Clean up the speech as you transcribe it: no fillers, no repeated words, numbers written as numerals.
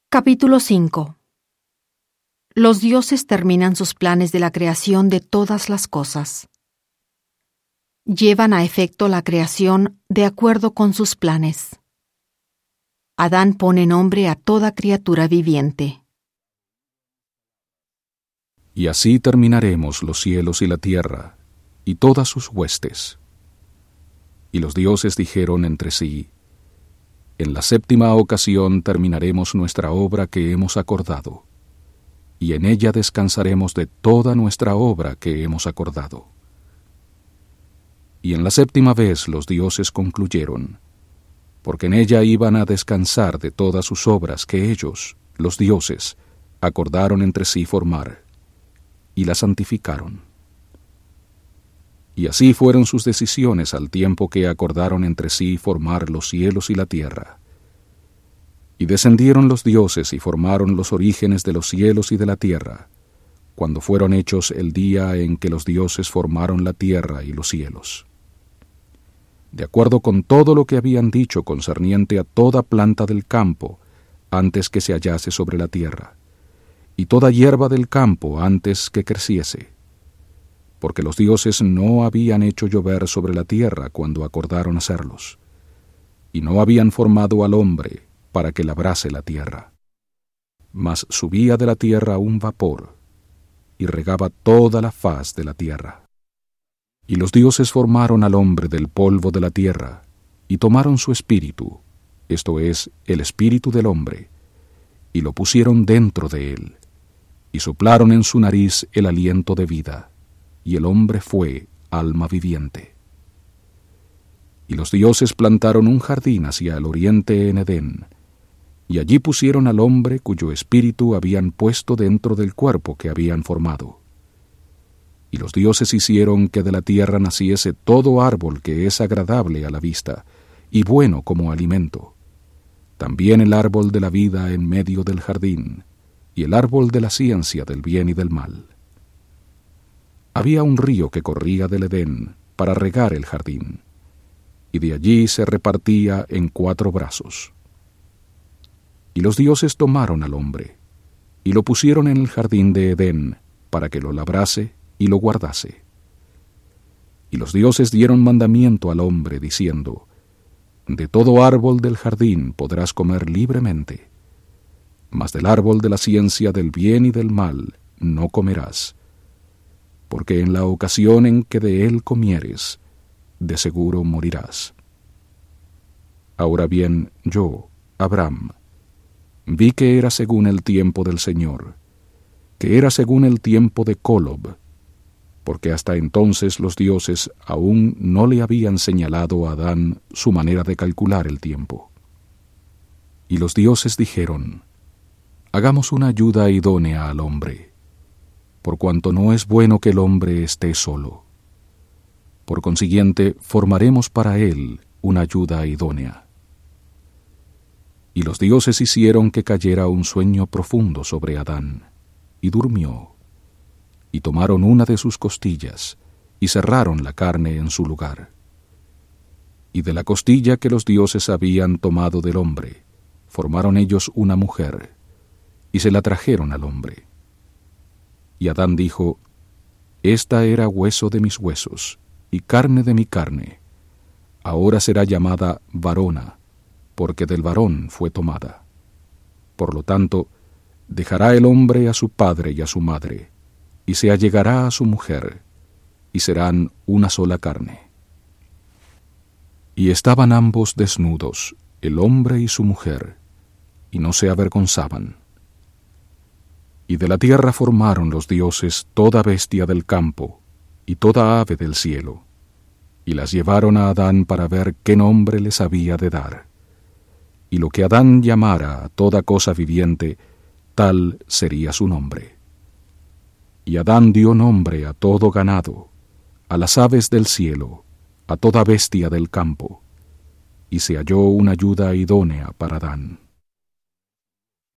Capítulo 5. Los dioses terminan sus planes de la creación de todas las cosas. Llevan a efecto la creación de acuerdo con sus planes. Adán pone nombre a toda criatura viviente. Y así terminaremos los cielos y la tierra, y todas sus huestes. Y los dioses dijeron entre sí: en la séptima ocasión terminaremos nuestra obra que hemos acordado, y en ella descansaremos de toda nuestra obra que hemos acordado. Y en la séptima vez los dioses concluyeron, porque en ella iban a descansar de todas sus obras que ellos, los dioses, acordaron entre sí formar, y la santificaron. Y así fueron sus decisiones al tiempo que acordaron entre sí formar los cielos y la tierra. Y descendieron los dioses y formaron los orígenes de los cielos y de la tierra, cuando fueron hechos el día en que los dioses formaron la tierra y los cielos. De acuerdo con todo lo que habían dicho concerniente a toda planta del campo, antes que se hallase sobre la tierra, y toda hierba del campo antes que creciese, porque los dioses no habían hecho llover sobre la tierra cuando acordaron hacerlos, y no habían formado al hombre para que labrase la tierra. Mas subía de la tierra un vapor, y regaba toda la faz de la tierra. Y los dioses formaron al hombre del polvo de la tierra, y tomaron su espíritu, esto es, el espíritu del hombre, y lo pusieron dentro de él, y soplaron en su nariz el aliento de vida, y el hombre fue alma viviente. Y los dioses plantaron un jardín hacia el oriente en Edén, y allí pusieron al hombre cuyo espíritu habían puesto dentro del cuerpo que habían formado. Y los dioses hicieron que de la tierra naciese todo árbol que es agradable a la vista, y bueno como alimento, también el árbol de la vida en medio del jardín, y el árbol de la ciencia del bien y del mal. Había un río que corría del Edén para regar el jardín, y de allí se repartía en 4 brazos. Y los dioses tomaron al hombre, y lo pusieron en el jardín de Edén, para que lo labrase y lo guardase. Y los dioses dieron mandamiento al hombre, diciendo: de todo árbol del jardín podrás comer libremente, mas del árbol de la ciencia del bien y del mal no comerás, porque en la ocasión en que de él comieres, de seguro morirás. Ahora bien, yo, Abraham, vi que era según el tiempo del Señor, que era según el tiempo de Kolob, porque hasta entonces los dioses aún no le habían señalado a Adán su manera de calcular el tiempo. Y los dioses dijeron: hagamos una ayuda idónea al hombre, por cuanto no es bueno que el hombre esté solo. Por consiguiente, formaremos para él una ayuda idónea. Y los dioses hicieron que cayera un sueño profundo sobre Adán, y durmió. Y tomaron una de sus costillas, y cerraron la carne en su lugar. Y de la costilla que los dioses habían tomado del hombre, formaron ellos una mujer, y se la trajeron al hombre. Y Adán dijo: esta era hueso de mis huesos, y carne de mi carne. Ahora será llamada varona, porque del varón fue tomada. Por lo tanto, dejará el hombre a su padre y a su madre, y se allegará a su mujer, y serán una sola carne. Y estaban ambos desnudos, el hombre y su mujer, y no se avergonzaban. Y de la tierra formaron los dioses toda bestia del campo, y toda ave del cielo, y las llevaron a Adán para ver qué nombre les había de dar. Y lo que Adán llamara a toda cosa viviente, tal sería su nombre. Y Adán dio nombre a todo ganado, a las aves del cielo, a toda bestia del campo, y se halló una ayuda idónea para Adán.